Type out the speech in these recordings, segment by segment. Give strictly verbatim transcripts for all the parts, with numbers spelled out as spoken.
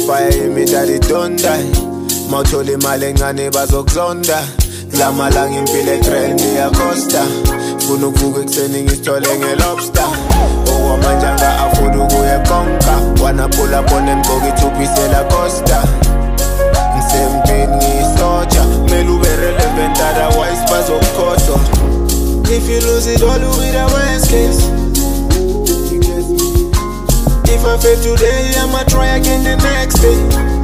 inspire me daddy don't die. Mawuthola imali encane bazokuzonda. Kulamalanga impilo etrail ngiyacosta. Funa ukuvuka ekuseni ngisithole ngelobster. Okwamanje anga-afford ukuya ekonka. Wanna pull up on them gqoka ithupisela costa. Ngisempini ngiyisoja. Kumele ube relevant otherwise bazokukhohlwa. If you lose it all, you be the worst case. If I fail today, I'ma try again the next day.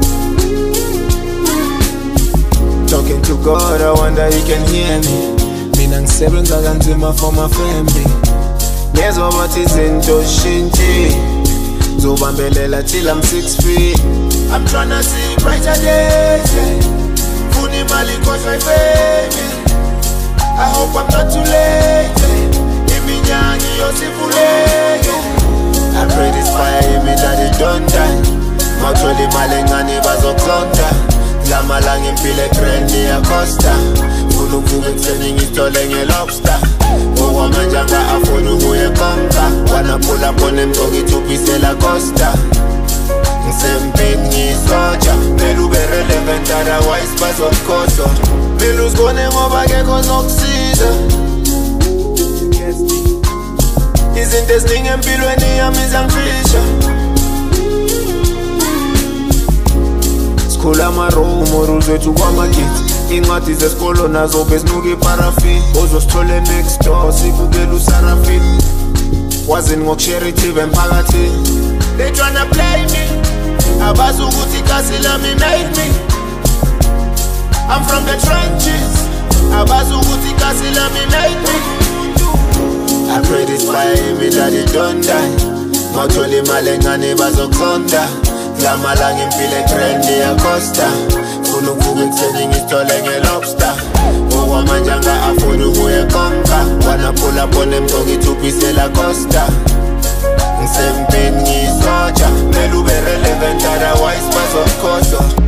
Talking to God, I wonder He can hear me. Mina ngisebenza kanzima for my family. Ngezwa bathi izinto shintshe. Zobambelela till I'm six feet. I'm tryna see brighter days. Funa imali cause my baby. I hope I'm not too late. Iminyangi yosifuleke. I pray this fire in me that it don't die. Mawuthola imali encane bazokuzonda. Kulamalanga impilo etrail ngiyacosta. Funa ukuvuka ekuseni ngithole ngelobster. Okwamanje anga-afford ukuya ekonka. Wanna pull up on them gqoka ithupisela costa. Ngisempini ngiyisoja. Kumele ube relevant otherwise bazokukhohlwa. Kumele uzibone ngoba akekho ozokusiza. Izinto eziningi empilweni yami ziyangifisha. Sikhula ama-rumors wethu kwamakithi. Incwadi zesikolo nazo bezinuka iparafini. Ozosithole next door sibukela usarafini. Wazini ngokushare ithibe emphakathini. They tryna play me. Abazi ukuthi ikasi lami made me. I'm from the trenches. Abazi ukuthi ikasi lami made me. I pray this fire in me that it don't die. Mawuthola imali encane bazokuzonda. Kulamalanga impilo etrail ngiyacosta. Funa ukuvuka ekuseni ngithole ngelobster. Okwamanje anga-afford ukuya ekonka. Wanna pull up on them gqoka ithupisela costa. Ngisempini ngiyisoja. Kumele ube relevant otherwise bazokukhohlwa.